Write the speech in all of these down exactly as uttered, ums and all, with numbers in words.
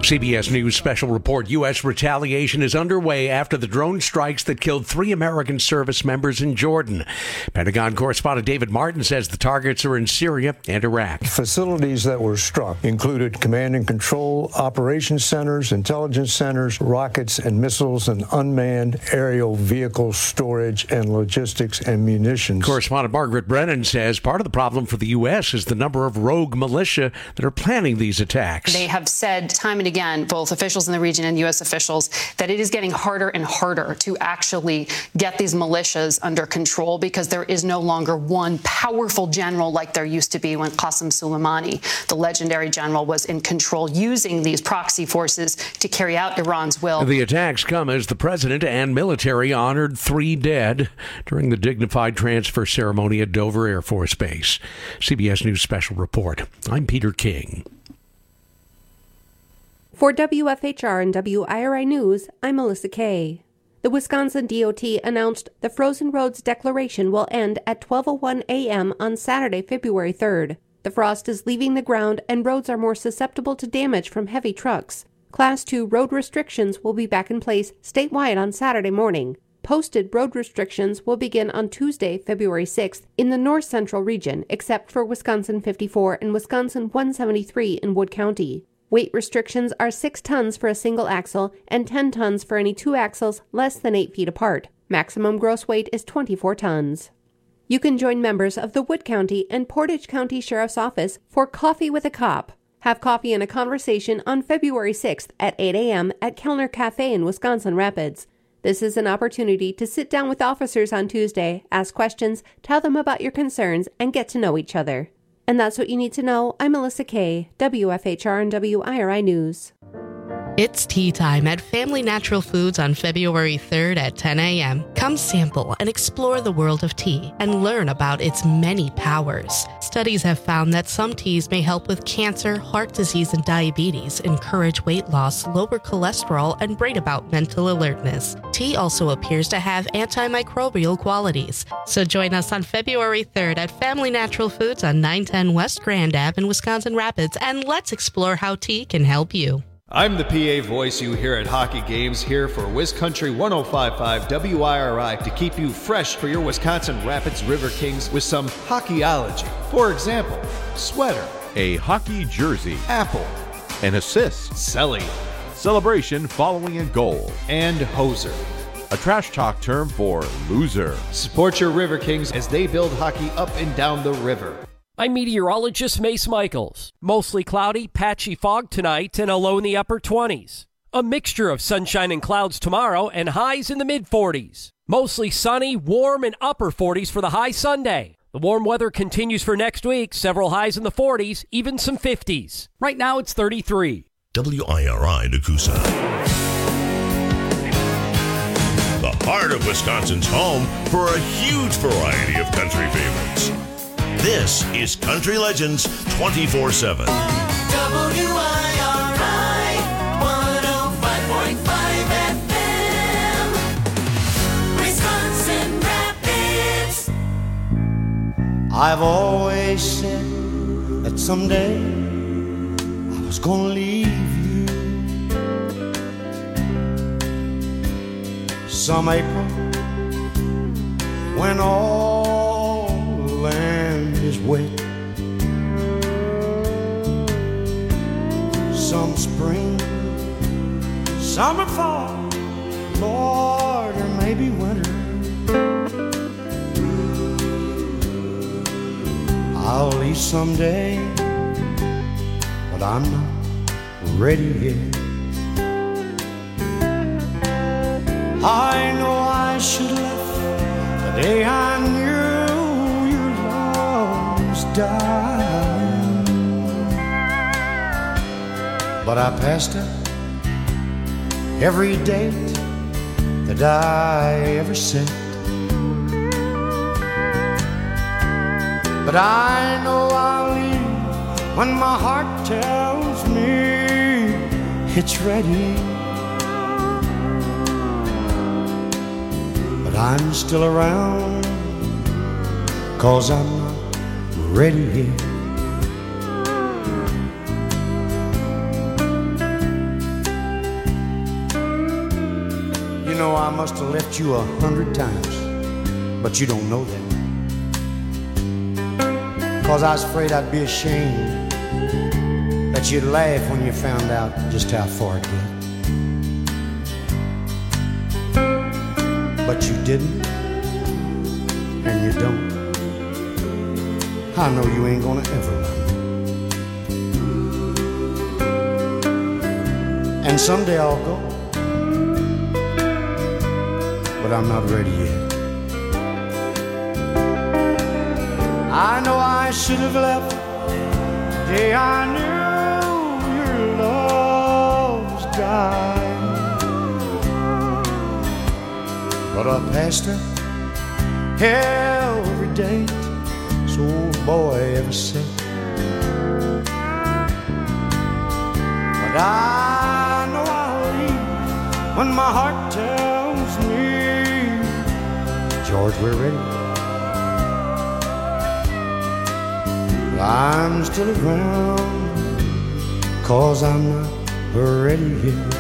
C B S News special report. U S retaliation is underway after the drone strikes that killed three American service members in Jordan. Pentagon correspondent David Martin says the targets are in Syria and Iraq. Facilities that were struck included command and control, operations centers, intelligence centers, rockets and missiles, and unmanned aerial vehicle storage and logistics and munitions. Correspondent Margaret Brennan says part of the problem for the U S is the number of rogue militia that are planning these attacks. They have said time and again, both officials in the region and U S officials, that it is getting harder and harder to actually get these militias under control because there is no longer one powerful general like there used to be when Qasem Soleimani, the legendary general, was in control, using these proxy forces to carry out Iran's will. The attacks come as the president and military honored three dead during the dignified transfer ceremony at Dover Air Force Base. C B S News special report. I'm Peter King. For W F H R and W I R I News, I'm Melissa Kay. The Wisconsin D O T announced the Frozen Roads Declaration will end at twelve oh one a.m. on Saturday, February third. The frost is leaving the ground and roads are more susceptible to damage from heavy trucks. Class two road restrictions will be back in place statewide on Saturday morning. Posted road restrictions will begin on Tuesday, February sixth in the north central region, except for Wisconsin fifty-four and Wisconsin one seventy-three in Wood County. Weight restrictions are six tons for a single axle and ten tons for any two axles less than eight feet apart. Maximum gross weight is twenty-four tons. You can join members of the Wood County and Portage County Sheriff's Office for Coffee with a Cop. Have coffee and a conversation on February sixth at eight a.m. at Kellner Cafe in Wisconsin Rapids. This is an opportunity to sit down with officers on Tuesday, ask questions, tell them about your concerns, and get to know each other. And that's what you need to know. I'm Melissa Kay, W F H R and W I R I News. It's tea time at Family Natural Foods on February third at ten a.m. Come sample and explore the world of tea and learn about its many powers. Studies have found that some teas may help with cancer, heart disease, and diabetes, encourage weight loss, lower cholesterol, and bring about mental alertness. Tea also appears to have antimicrobial qualities. So join us on February third at Family Natural Foods on nine ten West Grand Avenue in Wisconsin Rapids, and let's explore how tea can help you. I'm the P A voice you hear at hockey games, here for WisCountry one oh five point five W I R I to keep you fresh for your Wisconsin Rapids River Kings with some hockeyology. For example, sweater, a hockey jersey, apple, an assist, celly, celebration following a goal, and hoser, a trash talk term for loser. Support your River Kings as they build hockey up and down the river. I'm meteorologist Mace Michaels. Mostly cloudy, patchy fog tonight and a low in the upper twenties. A mixture of sunshine and clouds tomorrow and highs in the mid forties. Mostly sunny, warm, and upper forties for the high Sunday. The warm weather continues for next week, several highs in the forties, even some fifties. Right now it's thirty-three. W I R I Nakusa. The heart of Wisconsin's home for a huge variety of country favorites. This is Country Legends twenty-four seven. W I R I one oh five point five F M, Wisconsin Rapids. I've always said that someday I was gonna leave you. Some April when all the land is wet, some spring, summer, fall, Lord, or maybe winter. I'll leave someday, but I'm not ready yet. I know I should have left the day I knew your love was dying, but I passed up every date that I ever set. But I know I'll leave when my heart tells me it's ready. But I'm still around, 'cause I'm not ready yet. I must have left you a hundred times, but you don't know that. 'Cause I was afraid I'd be ashamed, that you'd laugh when you found out just how far it went. But you didn't, and you don't. I know you ain't gonna ever learn. And someday I'll go, but I'm not ready yet. I know I should have left the day I knew your love was dying, but I passed her every day, so old boy ever said. But I know I'll leave when my heart tells me, George, we're ready. But I'm still around, 'cause I'm not ready yet.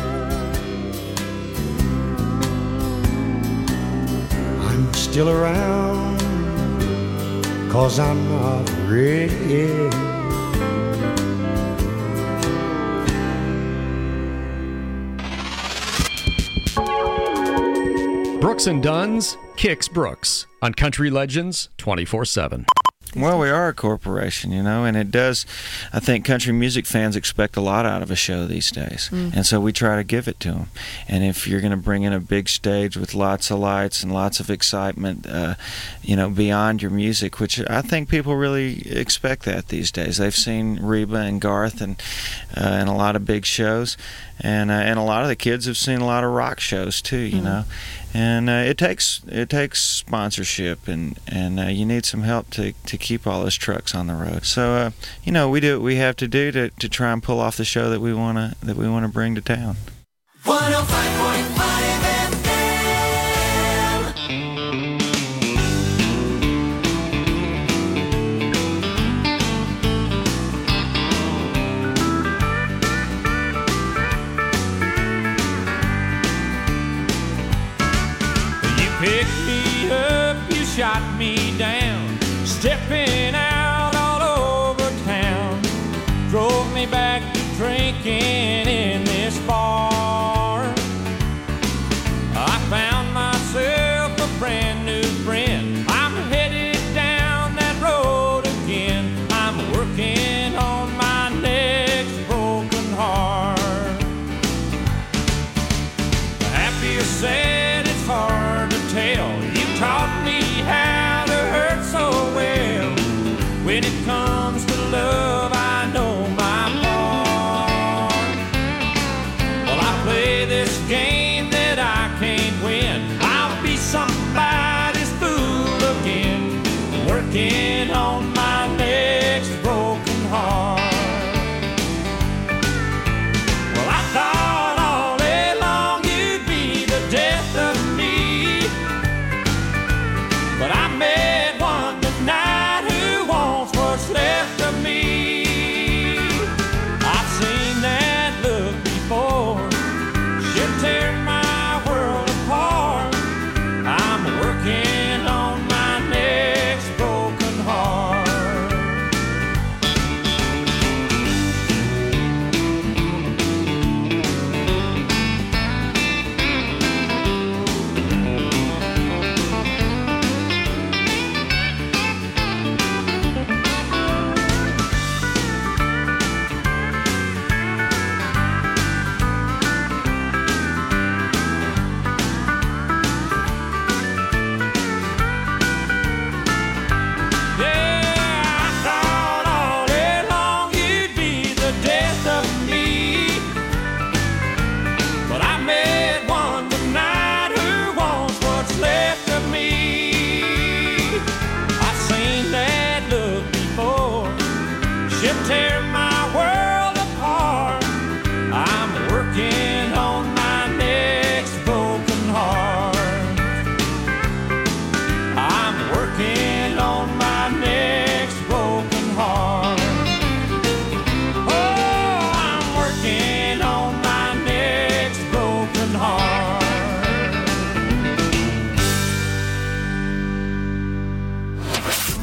I'm still around, 'cause I'm not ready yet. Brooks and Dunn's Kicks Brooks on Country Legends twenty-four seven. Well, we are a corporation, you know, and it does, I think country music fans expect a lot out of a show these days, mm. and so we try to give it to them. And if you're going to bring in a big stage with lots of lights and lots of excitement, uh, you know, beyond your music, which I think people really expect that these days. They've seen Reba and Garth and, uh, and a lot of big shows, and uh, and a lot of the kids have seen a lot of rock shows too, you mm. know. And uh, it takes it takes sponsorship, and and uh, you need some help to, to keep all those trucks on the road. So uh, you know, we do what we have to do to, to try and pull off the show that we wanna that we wanna bring to town. one oh five point five F M. Picked me up, you shot me down, stepping out all over town. Drove me back to drinking in this bar. I found myself a brand new friend. I'm headed down that road again. I'm working on my next broken heart. Happy or sad, it's hard to tell. You taught me how to hurt so well. When it comes to love, I know my part.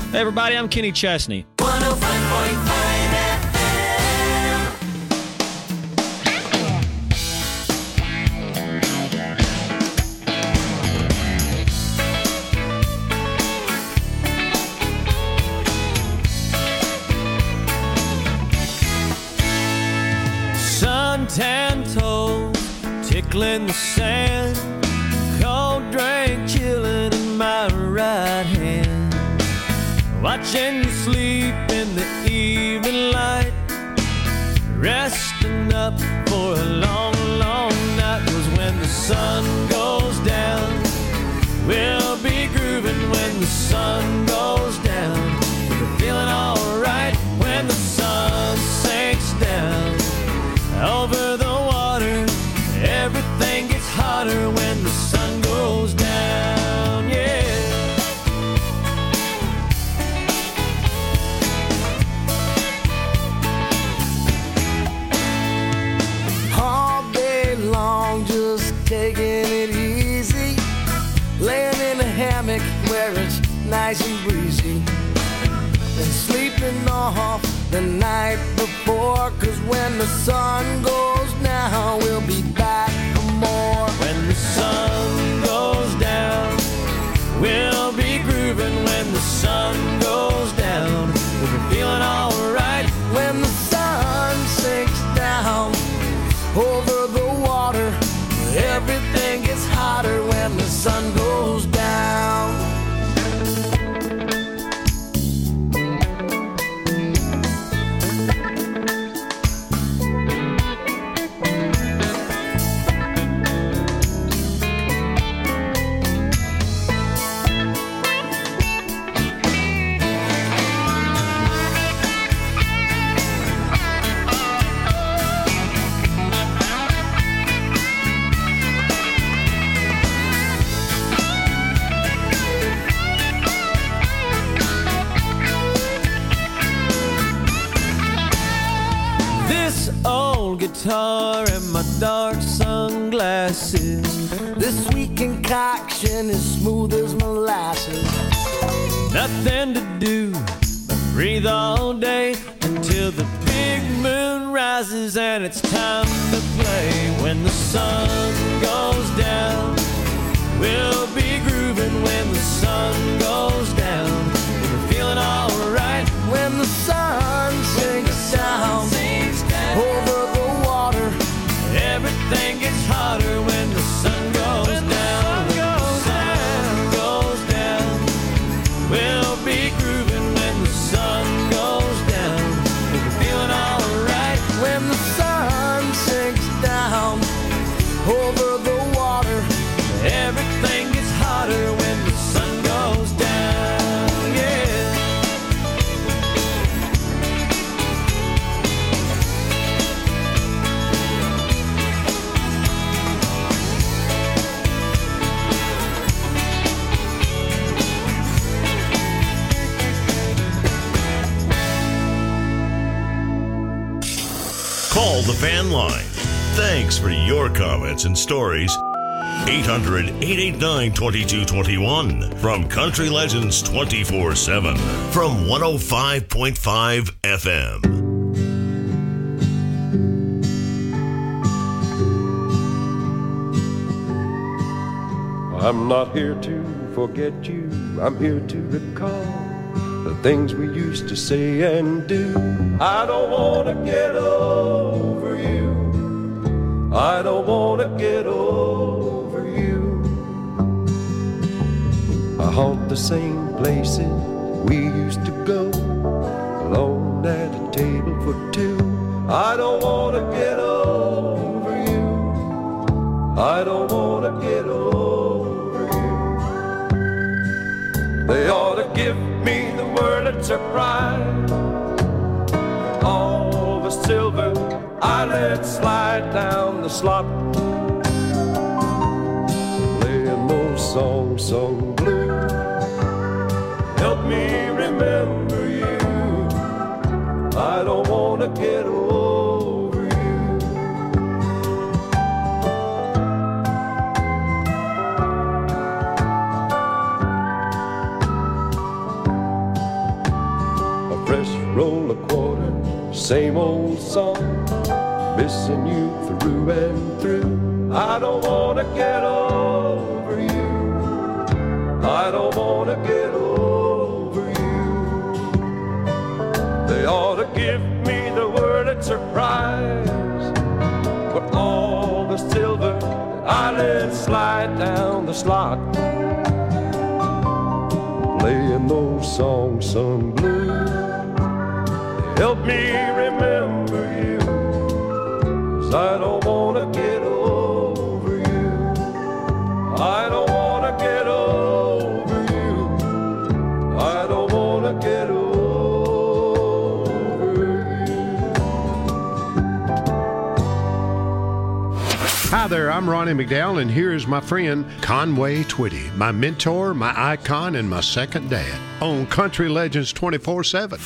Hey everybody, I'm Kenny Chesney. one oh five point five F Suntan toes tickling the sand, cold drink chilling in my right hand, watching you sleep in the evening light, resting up for a long, long night. 'Cause when the sun goes down, we'll be grooving when the sun goes down. We're feeling alright when the sun sinks down. Over the water, everything gets hotter when the sun goes down, yeah. All day long, just taking it easy, laying in a hammock where it's nice and breezy, and sleeping off the night before. 'Cause when the sun goes down, we'll be back for more. When the sun goes down, we'll be grooving when the sun goes down. We'll be feeling alright when the sun sinks down. Over the water, everything gets hotter when the sun goes down. this old guitar and my dark sunglasses. This sweet concoction is smooth as molasses. Nothing to do but breathe all day until the big moon rises and it's time to play. When the sun goes down, we'll be grooving when the sun goes down. We're feeling alright when the sun sinks down. Over the water, everything gets hotter when the sun goes when down. The sun goes down, we'll be grooving when the sun goes down. We're feeling alright when the sun sinks down. Over the water, everything gets hotter when the sun goes down, yeah. Call the fan line. Thanks for your comments and stories. eight hundred, eight eight nine, two two two one from Country Legends twenty-four seven from one oh five point five F M. I'm not here to forget you, I'm here to recall the things we used to say and do. I don't want to get over you, I don't want to get over you. I haunt the same places we used to go, alone at a table for two. I don't want to get over you, I don't want to get over you. They ought to give me the word of surprise. All the silver I let slide down the slot, playing those songs sung blue. Help me remember you, I don't want to get over you. roll a quarter, same old song, missing you through and through. I don't wanna get over you, I don't wanna get over you. They ought to give me the word at surprise, for all the silver that I let slide down the slot, playing those songs sung blue. Help me remember you, 'cause I don't wanna get over you, I don't wanna get over you, I don't wanna get over you. Hi there, I'm Ronnie McDowell, and here is my friend Conway Twitty, my mentor, my icon, and my second dad on Country Legends twenty-four seven.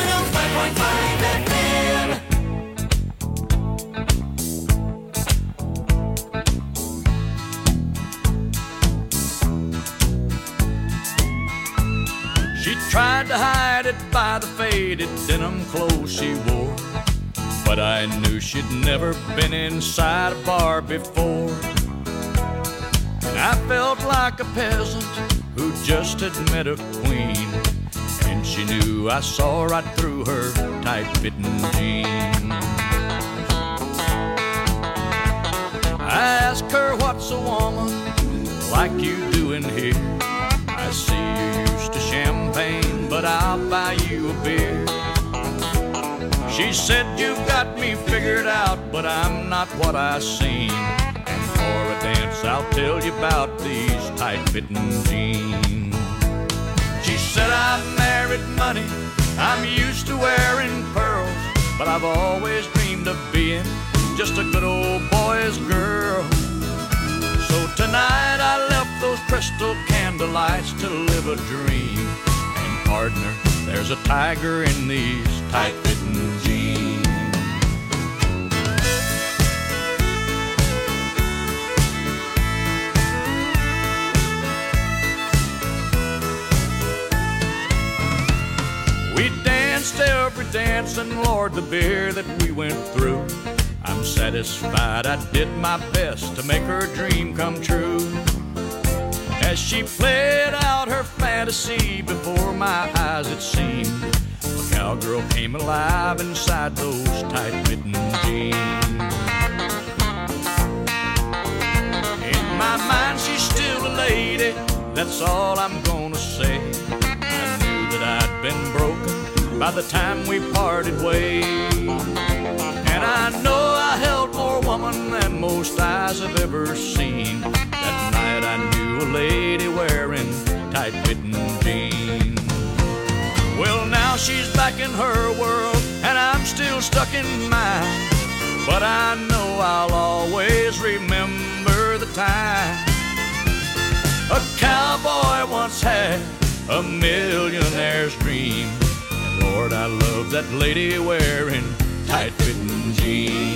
She tried to hide it by the faded denim clothes she wore, but I knew she'd never been inside a bar before. And I felt like a peasant who just had met a queen, and she knew I saw right through her tight-fitting jeans. I asked her, what's a woman like you doing here? I see you used to champagne, but I'll buy you a beer. She said, you've got me figured out, but I'm not what I seem. And for a dance, I'll tell you about these tight-fitting jeans. She said, I've married money, I'm used to wearing pearls, but I've always dreamed of being just a good old boy's girl. So tonight I left those crystal candlelights to live a dream. And partner, there's a tiger in these tight-fitting jeans. We danced every dance, and Lord, the beer that we went through, I'm satisfied I did my best to make her dream come true. As she played out her fantasy before my eyes, it seemed a cowgirl came alive inside those tight-fitting jeans. In my mind, she's still a lady, that's all I'm gonna say. I knew that I'd been broken by the time we parted ways, and I know I held more woman than most eyes have ever seen. That night I knew a lady wearing tight-fitting jeans. Well, now she's back in her world, and I'm still stuck in mine, but I know I'll always remember the time a cowboy once had a millionaire's dream. And Lord, I love that lady wearing tight-fitting jeans.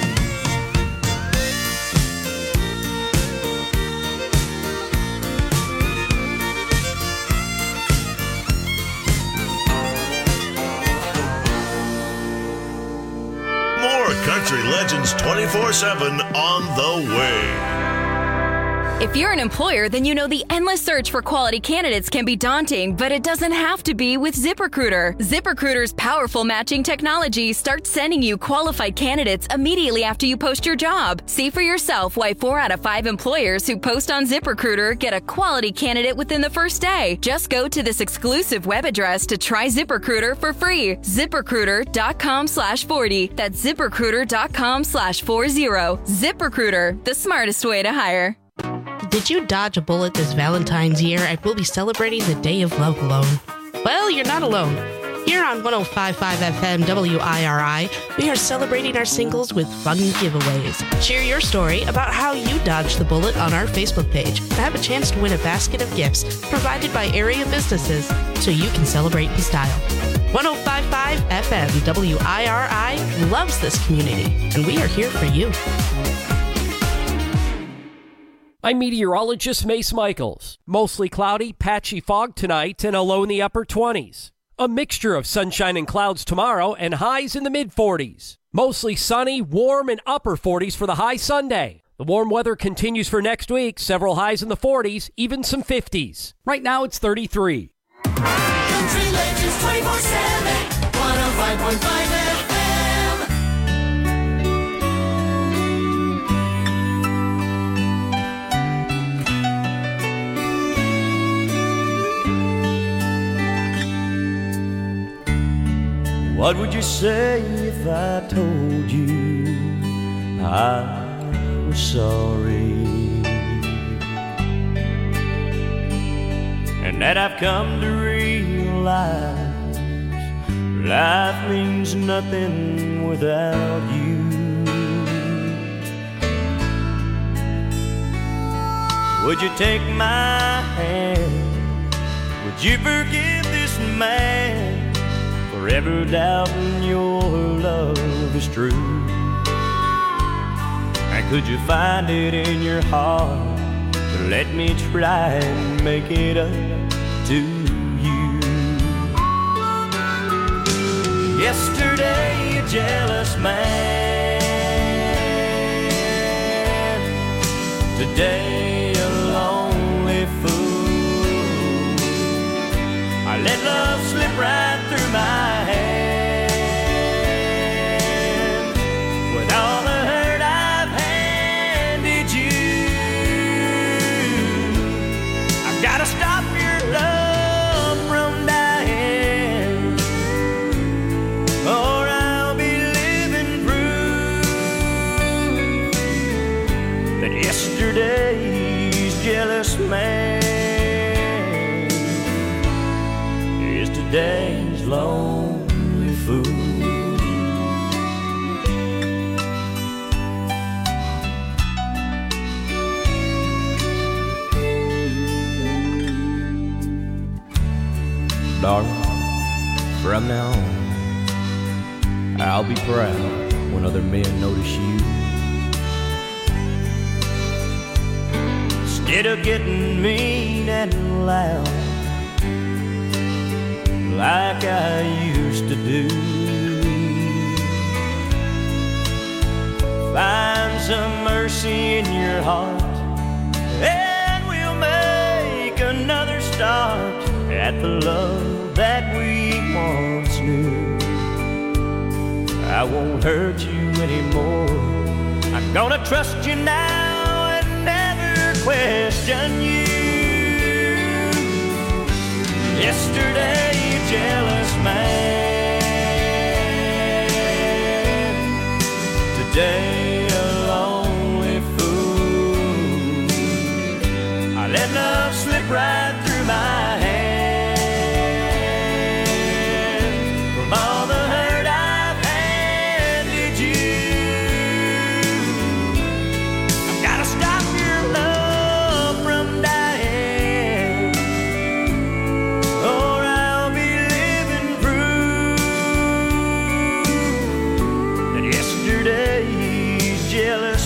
More Country Legends twenty-four seven on the way. If you're an employer, then you know the endless search for quality candidates can be daunting, but it doesn't have to be with ZipRecruiter. ZipRecruiter's powerful matching technology starts sending you qualified candidates immediately after you post your job. See for yourself why four out of five employers who post on ZipRecruiter get a quality candidate within the first day. Just go to this exclusive web address to try ZipRecruiter for free. ZipRecruiter.com slash 40. That's ZipRecruiter.com slash 40. ZipRecruiter, the smartest way to hire. Did you dodge a bullet this Valentine's year and will be celebrating the Day of Love alone? Well, you're not alone. Here on one oh five point five F M W I R I, we are celebrating our singles with fun giveaways. Share your story about how you dodged the bullet on our Facebook page and have a chance to win a basket of gifts provided by area businesses so you can celebrate in style. one oh five point five F M W I R I loves this community, and we are here for you. I'm meteorologist Mace Michaels. Mostly cloudy, patchy fog tonight and a low in the upper twenties. A mixture of sunshine and clouds tomorrow and highs in the mid forties. Mostly sunny, warm, and upper forties for the high Sunday. The warm weather continues for next week, several highs in the forties, even some fifties. Right now it's thirty-three. Country Legends twenty-four seven, one oh five point five F M. What would you say if I told you I was sorry? And that I've come to realize life means nothing without you. Would you take my hand? Would you forgive this man? Forever doubting your love is true. And could you find it in your heart to let me try and make it up to you? Yesterday a jealous man, today a lonely fool. I let love slip right through my hands with all the hurt I've handed you. I've got to stop your love from dying, or I'll be living proof that yesterday's jealous man is today's lonely fool. Darling, from now on, I'll be proud when other men notice you. Instead of getting mean and loud like I used to do, find some mercy in your heart, and we'll make another start at the love that we once knew. I won't hurt you anymore. I'm gonna trust you now and never question you. Yesterday, you jealous man, today a lonely fool. I let love slip right through my hand from all the hurt I've handed you. I've got to stop your love from dying, or I'll be living proof that yesterday's jealous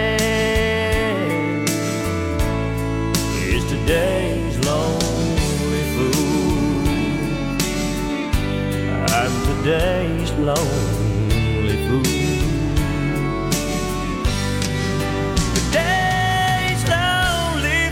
man is today's lonely fool. I'm today's lonely fool. Today's lonely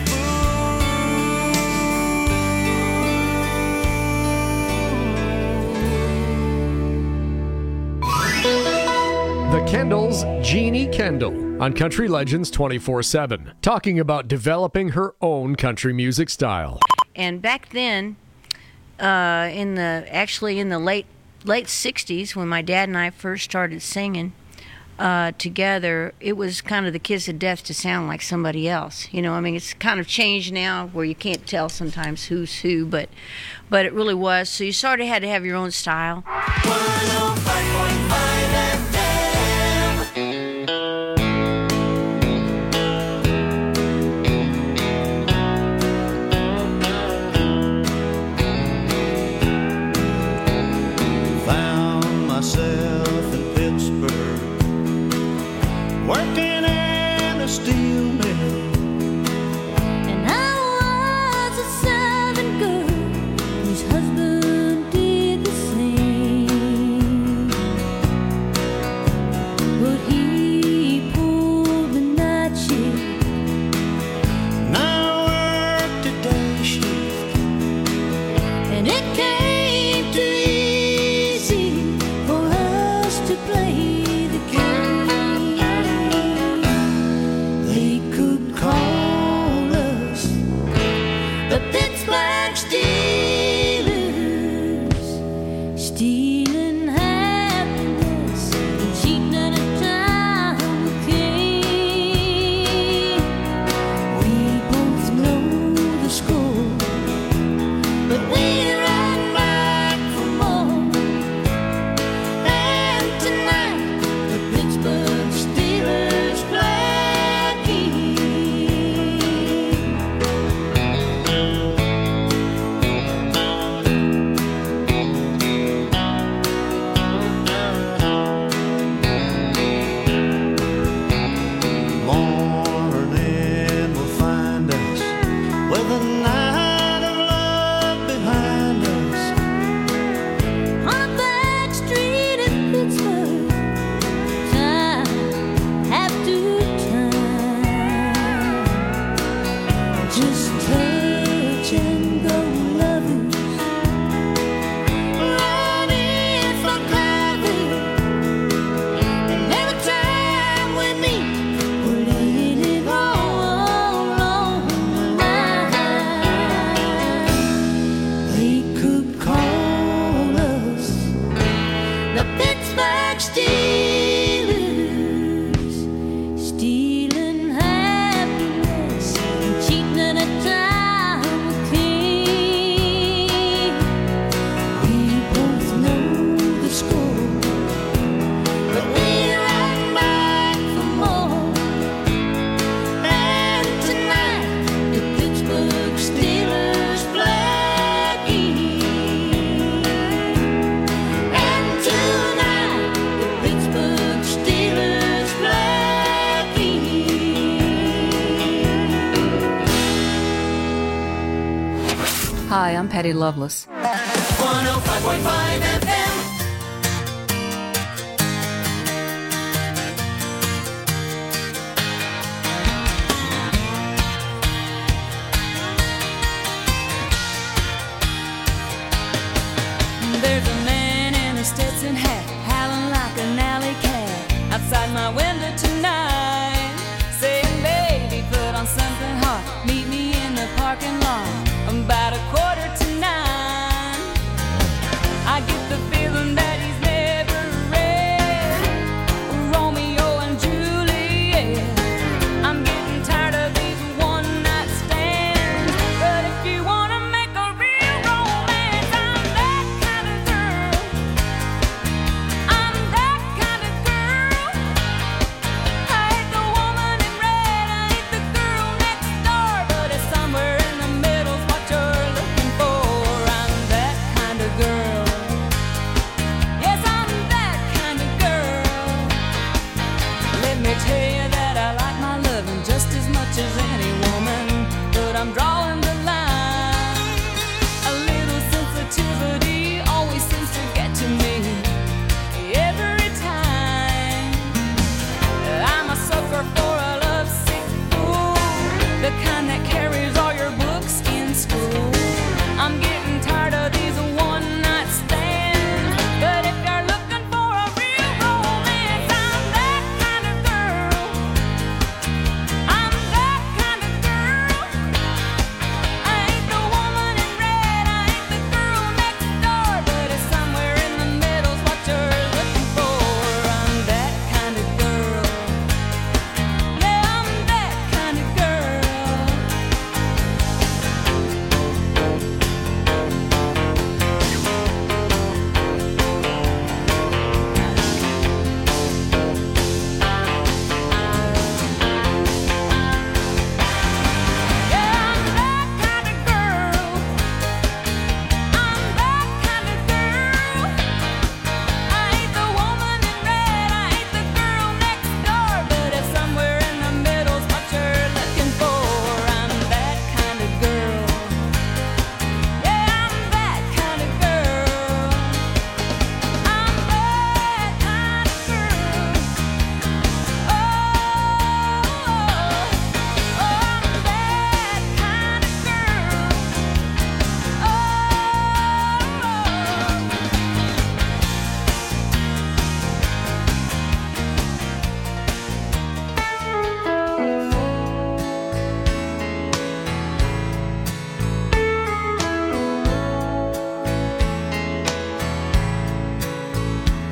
The Kendalls, Jeannie Kendall, on Country Legends twenty-four seven, talking about developing her own country music style. And back then, uh, in the actually in the late late sixties, when my dad and I first started singing uh, together, it was kind of the kiss of death to sound like somebody else. You know, I mean, it's kind of changed now where you can't tell sometimes who's who, but but it really was. So you sort of had to have your own style. one oh five point five F M. Found myself in Pittsburgh, working in a steel mill. And I was a servant girl whose husband did The Pittsburgh Steelers, stealing happiness and cheating a time with king. We both know the score, but we run back for more. And tonight, the Pittsburgh Steelers play again. Morning will find us with a night of love behind us. On a back street in Pittsburgh, time after time, just touch and go lovers, running for coffee. And every time we meet, we're laying it all on the line. They could call us the Pittsburgh Steelers, stealing happiness and cheating at a time with king. We both know the score, but we run back for more. And tonight, the Pittsburgh Steelers play again. And tonight, the Pittsburgh Steelers play again. Hi, I'm Patty Loveless. one oh five point five F M. There's a man in a Stetson hat, howling like an alley cat, outside my window tonight, saying, baby, put on something hot, meet me in the parking lot, about a quarter to nine. I get the feeling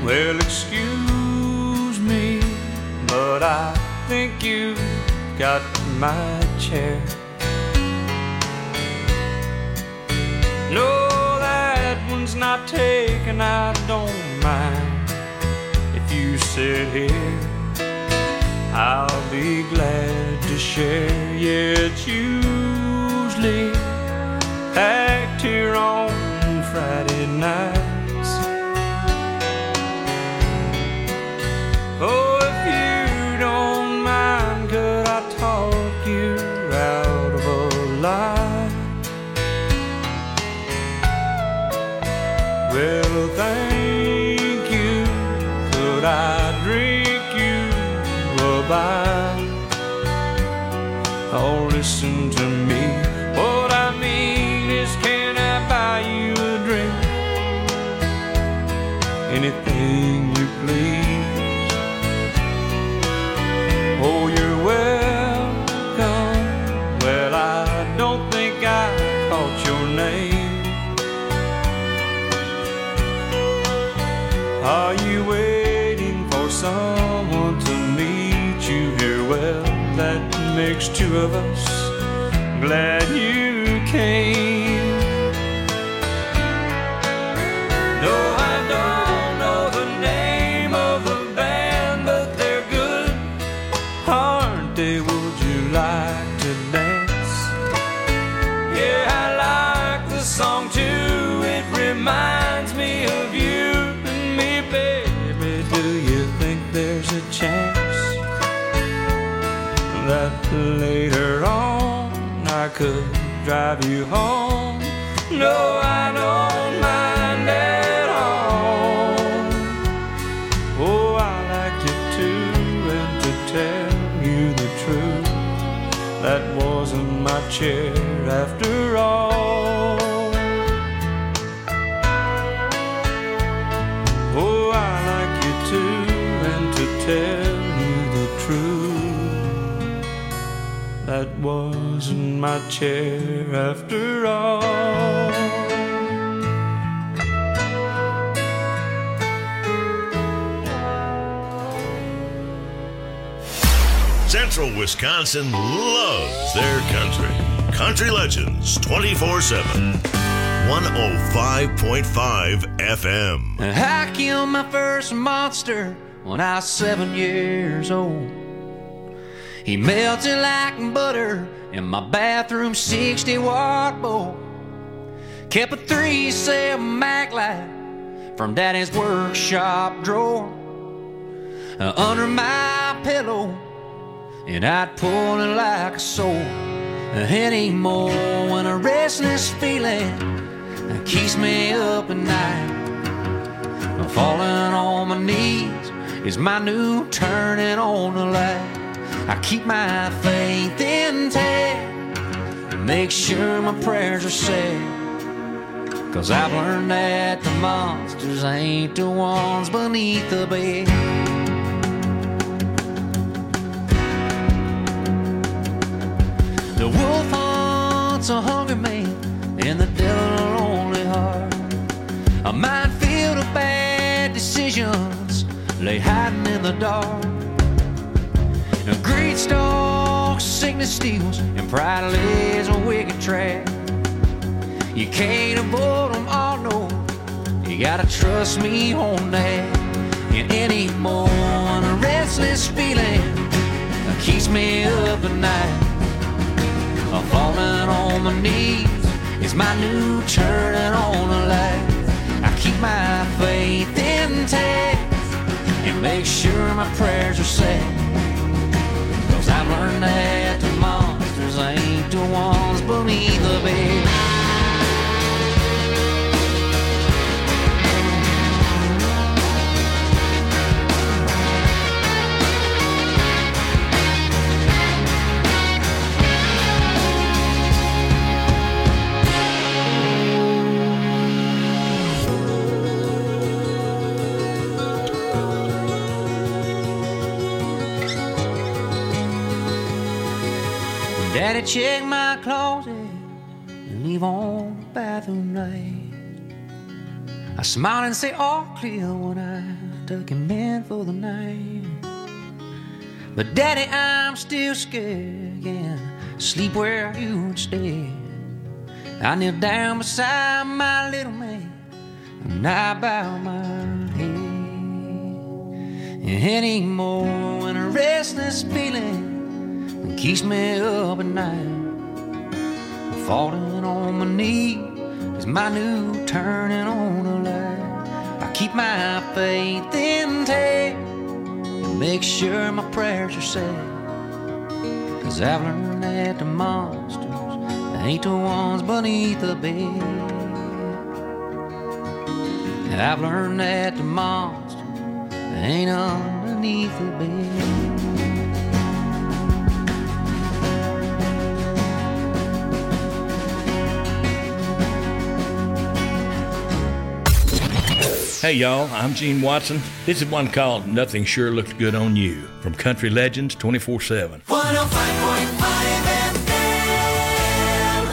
Well, excuse me, but I think you got my chair. No, that one's not taken, I don't mind. If you sit here, I'll be glad to share. Yeah, it's usually packed here on Friday nights. Oh, if you don't mind, could I talk you out of a lie? Well, thank you. Could I drink you a bite? Oh, listen to me. What I mean is, can I buy you a drink? Anything you please. Oh, you're welcome. Well, I don't think I caught your name. Are you waiting for someone to meet you here? Well, that makes two of us. Glad you came. No, I don't know the name of the band, but they're good, aren't they? Would you like to dance? Yeah, I like the song too. It reminds me of you and me, baby. Do you think there's a chance that later on I could drive you home? No, I don't mind at all. Oh, I liked it too, and to tell you the truth, that wasn't my chair after all. Oh, I like you too, and to tell you the truth, that wasn't my chair after all. Central Wisconsin loves their country. Country Legends twenty-four seven. one oh five point five F M. I killed my first monster when I was seven years old. He melted like butter in my bathroom sixty watt bowl. Kept a three cell Mac light from Daddy's workshop drawer uh, under my pillow, and I'd pull it like a sword. Anymore when a restless feeling keeps me up at night. Falling on my knees is my new turning on the light. I keep my faith intact and make sure my prayers are said, 'cause I've learned that the monsters ain't the ones beneath the bed. The wolf hunts a hungry man, and the devil a lonely heart. A minefield of bad decisions lay hiding in the dark. Greed stalks, sickness steals, and pride lays a wicked trap. You can't avoid them all, no, you gotta trust me on that. And anymore, a restless feeling keeps me up at night. Falling on my knees is my new turning on the light. I keep my faith intact and make sure my prayers are said, 'cause I've learned that the monsters ain't the ones beneath the bed. Daddy check my closet and leave on the bathroom light. I smile and say all clear when I tuck him in for the night. But Daddy, I'm still scared again. Sleep where you would stay. I kneel down beside my little man, and I bow my head. Anymore when a restless feeling keeps me up at night. Falling on my knee is my new turning on a light. I keep my faith intact and make sure my prayers are said. 'Cause I've learned that the monsters ain't the ones beneath the bed. I've learned that the monsters ain't underneath the bed. Hey y'all, I'm Gene Watson. This is one called Nothing Sure Looks Good on You from Country Legends twenty-four seven. one oh five point five F M.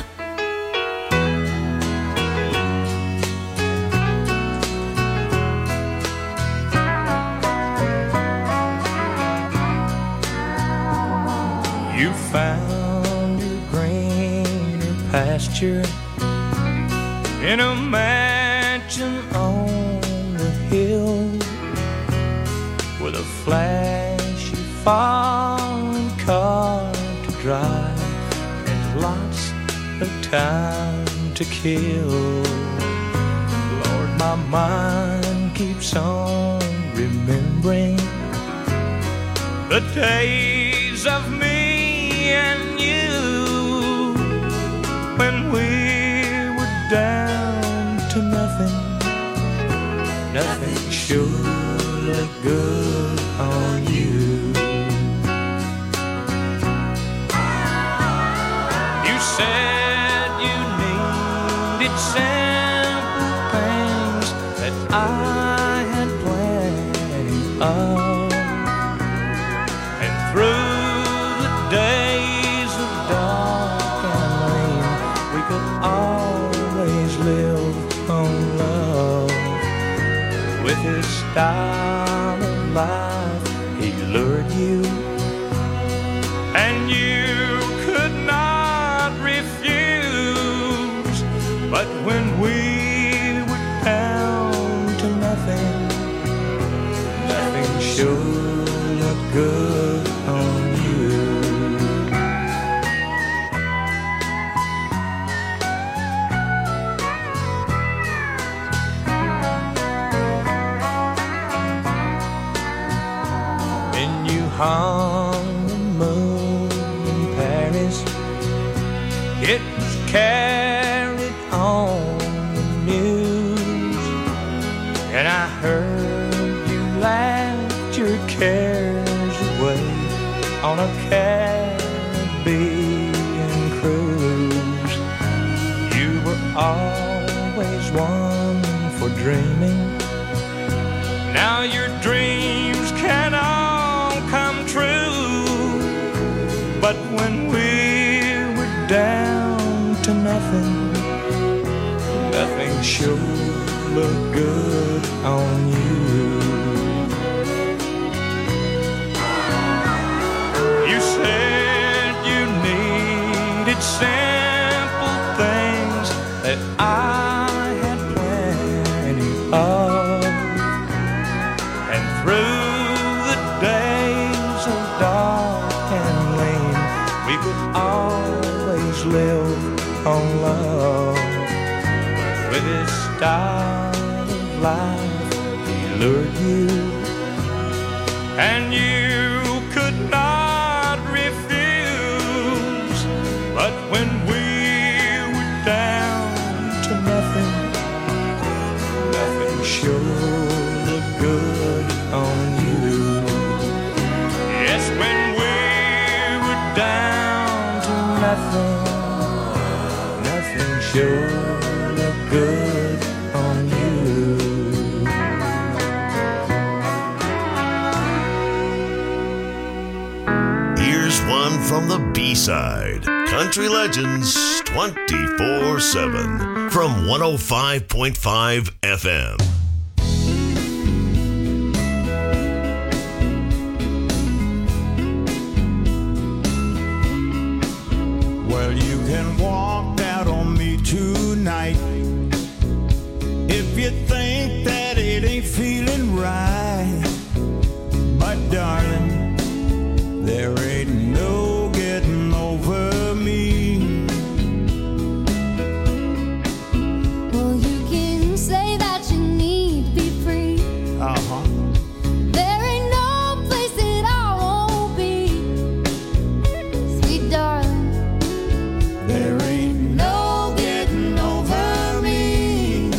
You found your greener pasture in a mansion on the hill with a flashy foreign car to drive and lots of time to kill. Lord, my mind keeps on remembering the days of me and you when we were down to nothing. Nothing sure looked good on you. You said you needed simple things that I had plenty of. And through the days of dark and rain, we could always live on love. With his style of life, he lured you, and you could not refuse. But when we were down to nothing, nothing sure looked good on you. Hung the moon in Paris, it was carried on the news, and I heard you laughed your cares away on a Caribbean cruise. You were always one for dreaming. Now your dreams cannot come true. But when we were down to nothing, nothing sure looked good on you. You said you needed simple things that I had plenty of, and through dark and lane, we could always live on love. With his style of life, he lured you, and you could not refuse. But when we were down to nothing, nothing sure looked good on you. When we were down to nothing, nothing sure looked good on you. Here's one from the B-side. Country Legends twenty-four seven from one oh five point five F M. tonight. If you think that it ain't feeling right, but darling, there ain't no getting over me. Well, you can say that you need to be free. Uh-huh. There ain't no place that I won't be. Sweet darling, There ain't no getting over me.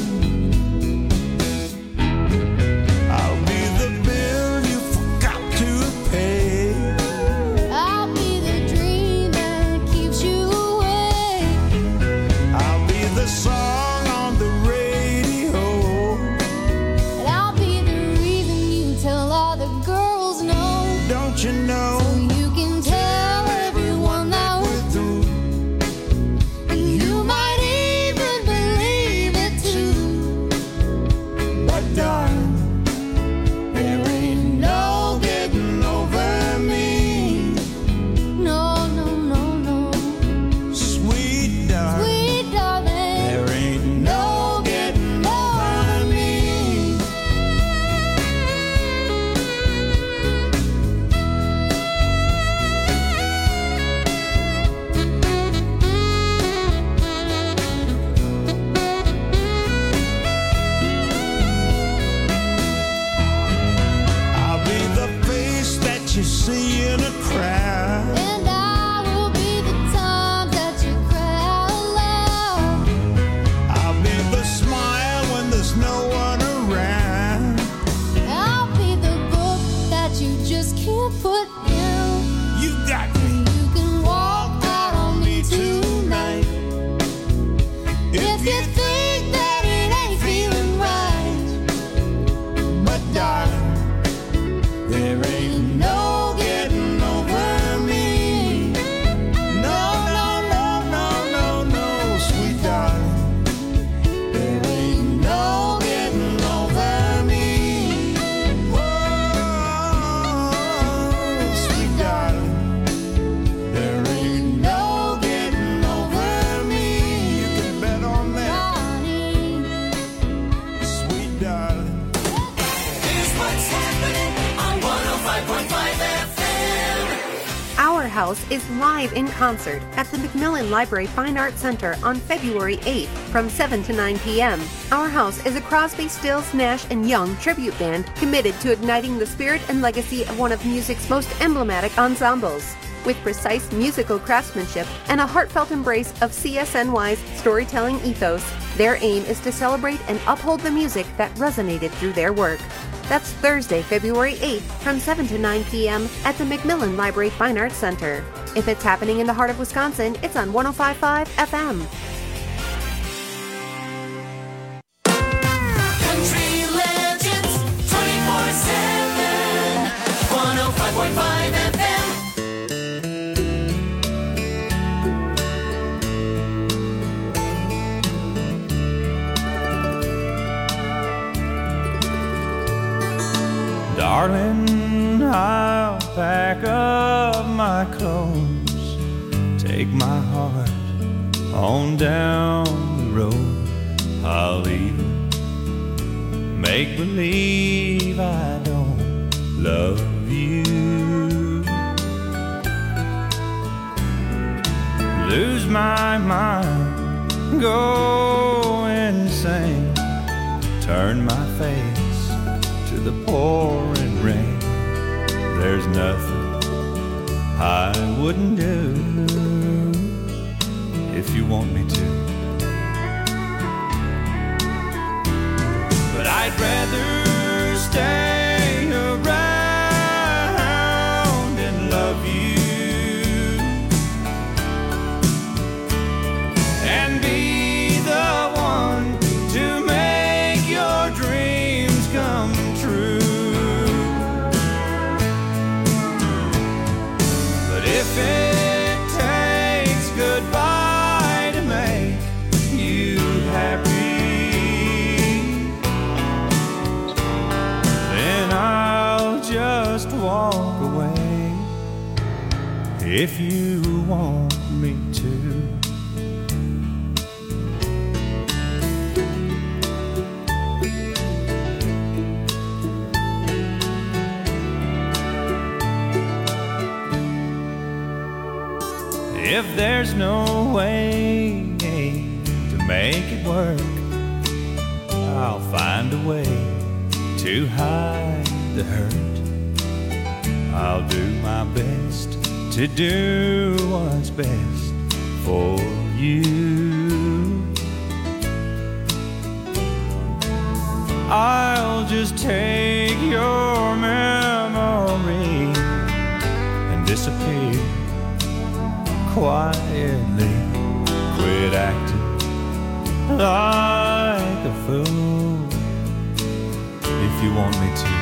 I'll be the bill you forgot to pay. I'll be the dream that keeps you awake. I'll be the song on the radio. And I'll be the reason you tell all the girls no. Don't you know? So you can tell everyone that we're through. And you might even believe it too. But darling, there ain't no getting over me. No, no, no, no. Sweet darling, Sweet darling, there ain't no getting over me. I'll be the face that you see in a crowd. and I will be the time that you cry out loud. I'll be the smile when there's no one around. I'll be the book that you just can't put down. You got me. You can walk out on me tonight. If you think that it ain't feeling right, But darling, there ain't no getting over me. No, no, no, no, no, no, sweet darling, there ain't no getting over me. Oh, sweet darling, there ain't no getting over me. You can bet on that, sweet darling. here's what's happening on one oh five point five F M. Our House is live in concert at the Macmillan Library Fine Arts Center on February eighth from seven to nine p.m. Our House is a Crosby, Stills, Nash and Young tribute band committed to igniting the spirit and legacy of one of music's most emblematic ensembles. With precise musical craftsmanship and a heartfelt embrace of C S N Y's storytelling ethos, their aim is to celebrate and uphold the music that resonated through their work. That's Thursday, February eighth from seven to nine p.m. at the Macmillan Library Fine Arts Center. If it's happening in the heart of Wisconsin, it's on one oh five point five F M. Country Legends twenty-four seven. one oh five point five F M. Darling, I'll pack up my clothes, take my heart on down the road. I'll even make believe I don't love you. Lose my mind, go insane, turn my face to the pouring rain. There's nothing I wouldn't do if you want me to. But I'd rather stay around and love you and be the one to make your dreams come true. But if it takes goodbye to make you happy, then I'll just walk away if you want me to. If there's no way to make it work, I'll find a way to hide the hurt. I'll do my best to do what's best for you. I'll just take your memory and disappear quietly. Quit acting like a fool if you want me to.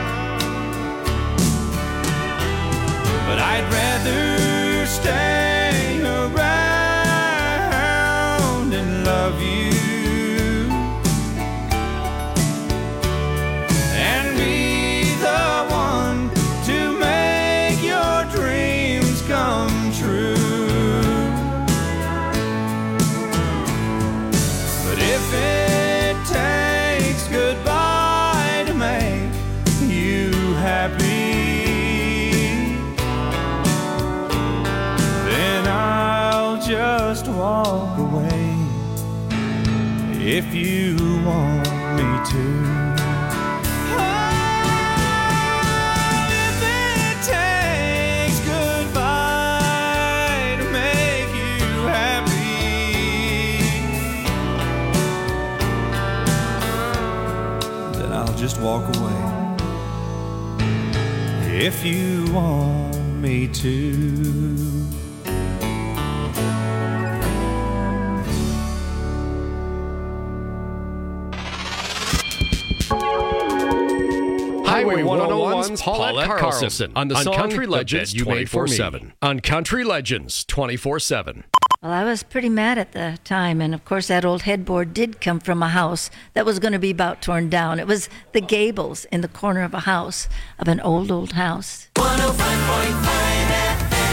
But I'd rather stay around and love you and be the one to make your dreams come true. But if it takes goodbye to make you happy, just walk away if you want me to. Oh, if it takes goodbye to make you happy, then I'll just walk away if you want me to. Highway one oh one's Paulette Carlson on the song Country Legends twenty-four seven. On Country Legends twenty-four seven. Well, I was pretty mad at the time, and of course that old headboard did come from a house that was going to be about torn down. It was the gables in the corner of a house, of an old, old house. one oh five point five F M.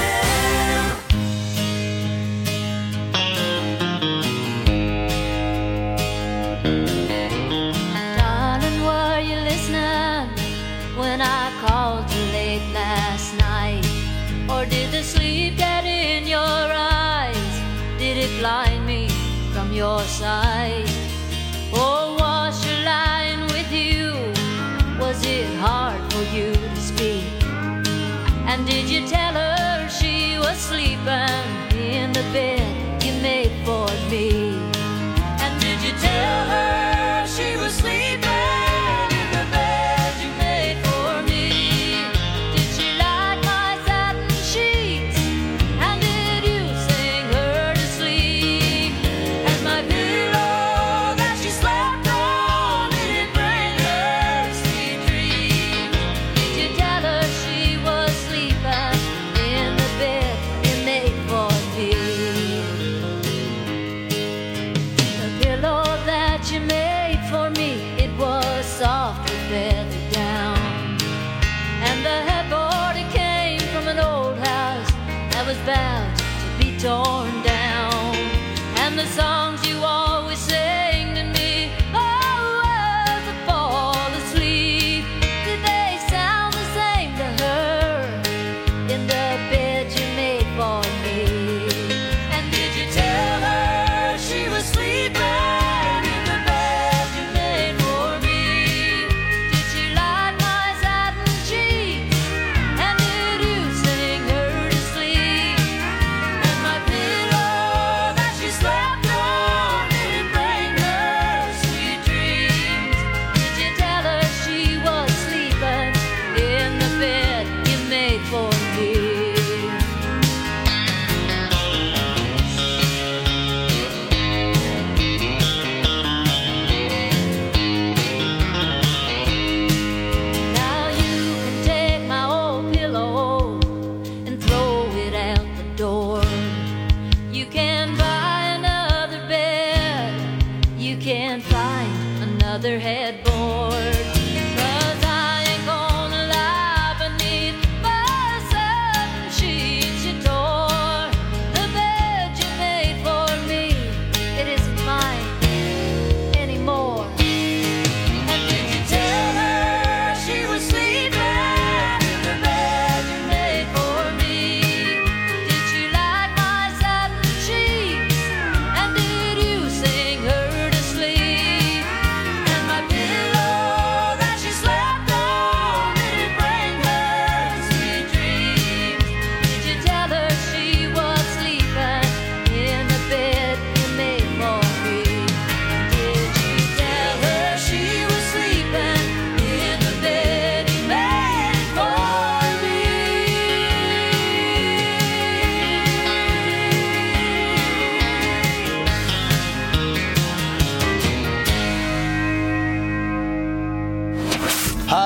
Darling, were you listening when I called you late last night? Or did the sleep get in your eyes? Did it blind me from your sight? Or was she lying with you? Was it hard for you to speak? And did you tell her she was sleeping in the bed you made for me? And did you tell her she was sleeping in the bed you made for me? Did she like my satin sheets? And did you sing her to sleep? And my pillow that she slept on, did it bring her sweet dreams? Did you tell her she was sleeping in the bed you made for me? The pillow that you made for me, it was soft with feather down. And the headboard, it came from an old house that was bound to be torn down. And the songs you always sang to me, oh, as I fall asleep, did they sound the same to her in the bed you made for me? And did you tell her she was sleeping in the bed you made for me? Did she like my satin sheets? And did you sing her to sleep? And my pillow that she slept on, did it bring her sweet dreams? Did you tell her she was sleeping in the bed you made for me? Now you can take my old pillow and throw it out the door. You can buy another bed. You can find another headboard. 'Cause I ain't gonna lie beneath my satin sheets you tore. The bed you made for me, it isn't mine anymore. And did you tell her she was sleeping in the bed you made for me? Did she like my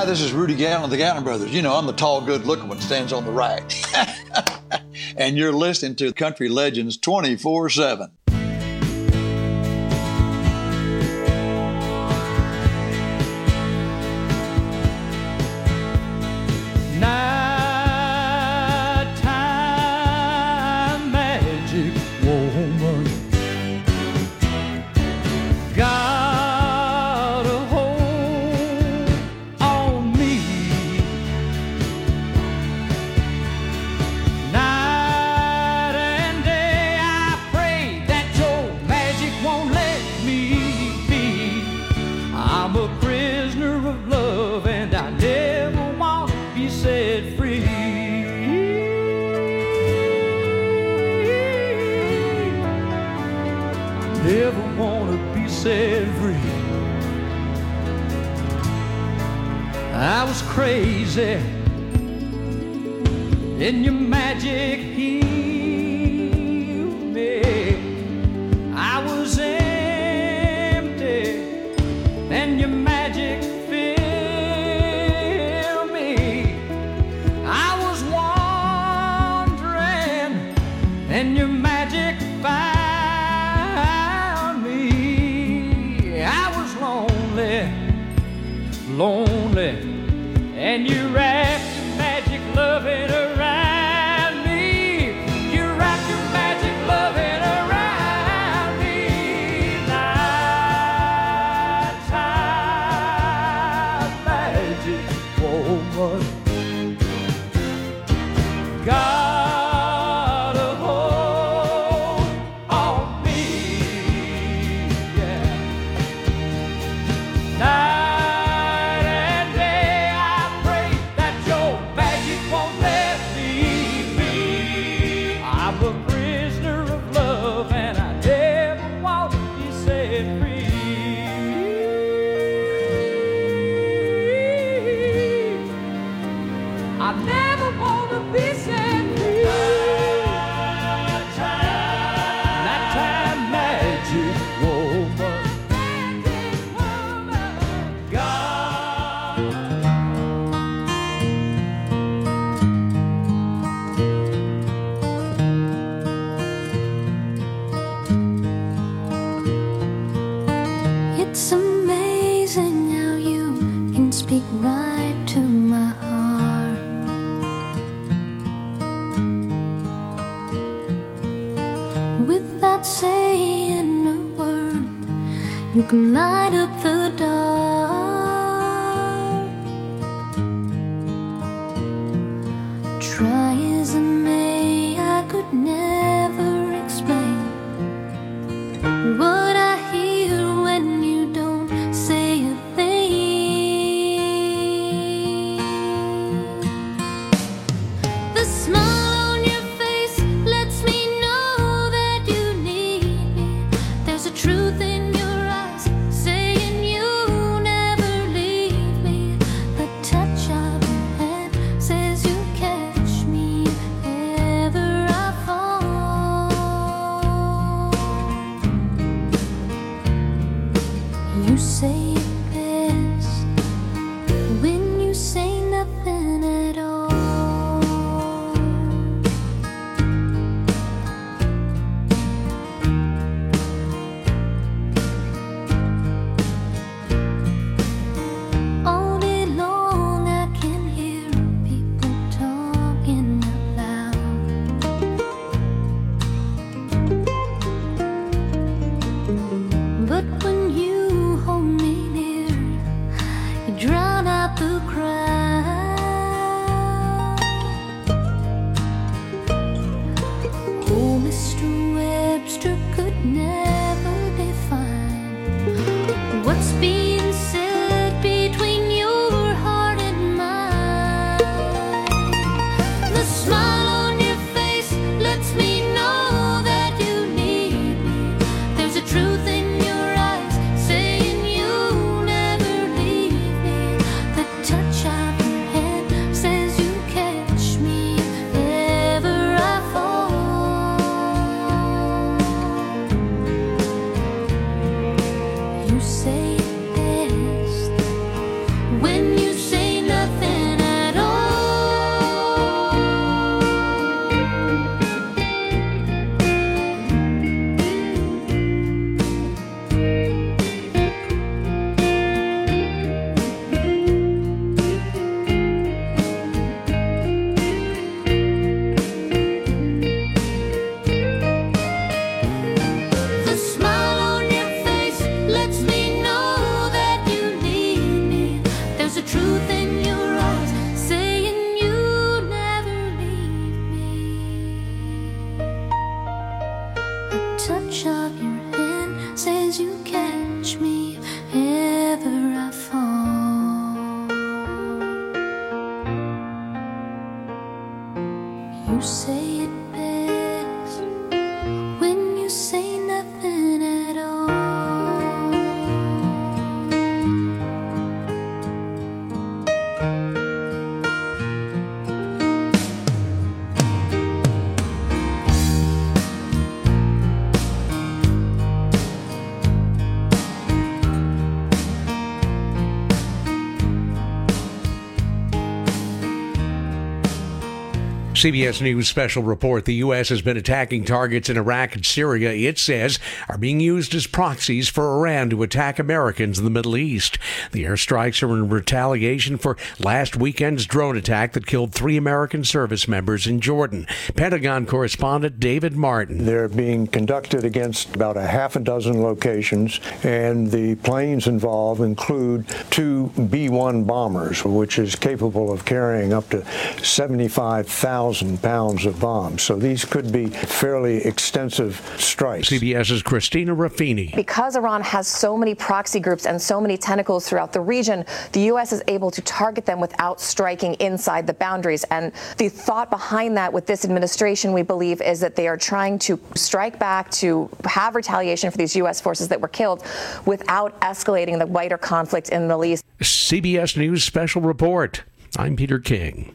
Hi, this is Rudy Gallon of the Gallon Brothers. You know, I'm the tall, good-looking one that stands on the right. And you're listening to Country Legends twenty-four seven. Nighttime magic woman, got a hold on me. Night and day I pray that your magic won't let me be. I'm a prisoner of love and I never want to be set free. Never wanna be set free. I was crazy, and your magic healed me. I was empty, and your magic filled me. I was wandering, and your magic found lonely, and you wrapped your magic loving around me. You wrapped your magic loving around me. Nighttime magic woman, got a hold on me. Yeah. Night It's amazing how you can speak right to my heart. Without saying a word, you can light up the dark. Try as I may, I could never explain what I hear when you don't say a thing. The smile on your face lets me know that you need me. There's a truth in your eyes saying you never leave me. The touch of your hand says you catch me if ever I fall. You say it best when you say nothing at all. All day long I can hear people talking out loud. But when you hold me near, you drown out the crowd. Oh, Mister Webster could never define what's being said between your heart and mine. The smile on your face lets me know that you need me. There's a truth in your eyes saying you never leave me. The touch of your hand says you catch me if ever I fall. You say it best when you say catch me if ever I fall. You say it best when you say nothing at all. C B S News special report. The U S has been attacking targets in Iraq and Syria, it says, are being used as proxies for Iran to attack Americans in the Middle East. The airstrikes are in retaliation for last weekend's drone attack that killed three American service members in Jordan. Pentagon correspondent David Martin. They're being conducted against about a half a dozen locations, and the planes involved include two B one bombers, which is capable of carrying up to seventy-five thousand pounds of bombs. So these could be fairly extensive strikes. CBS's Christina Raffini. Because Iran has so many proxy groups and so many tentacles throughout the region, the U S is able to target them without striking inside the boundaries. And the thought behind that with this administration, we believe, is that they are trying to strike back, to have retaliation for these U S forces that were killed without escalating the wider conflict in the Middle East. C B S News special report. I'm Peter King.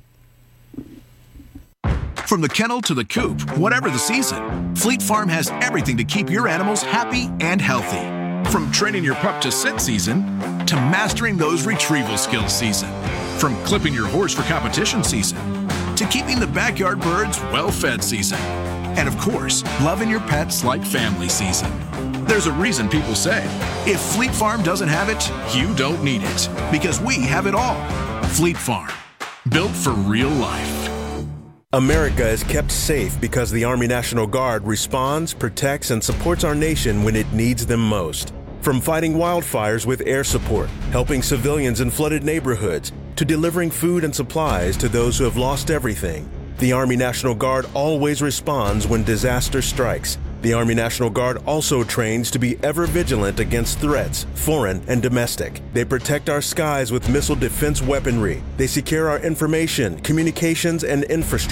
From the kennel to the coop, whatever the season, Fleet Farm has everything to keep your animals happy and healthy. From training your pup to sit season, to mastering those retrieval skills season. From clipping your horse for competition season, to keeping the backyard birds well-fed season. And of course, loving your pets like family season. There's a reason people say, if Fleet Farm doesn't have it, you don't need it. Because we have it all. Fleet Farm, built for real life. America is kept safe because the Army National Guard responds, protects, and supports our nation when it needs them most. From fighting wildfires with air support, helping civilians in flooded neighborhoods, to delivering food and supplies to those who have lost everything, the Army National Guard always responds when disaster strikes. The Army National Guard also trains to be ever vigilant against threats, foreign and domestic. They protect our skies with missile defense weaponry. They secure our information, communications, and infrastructure.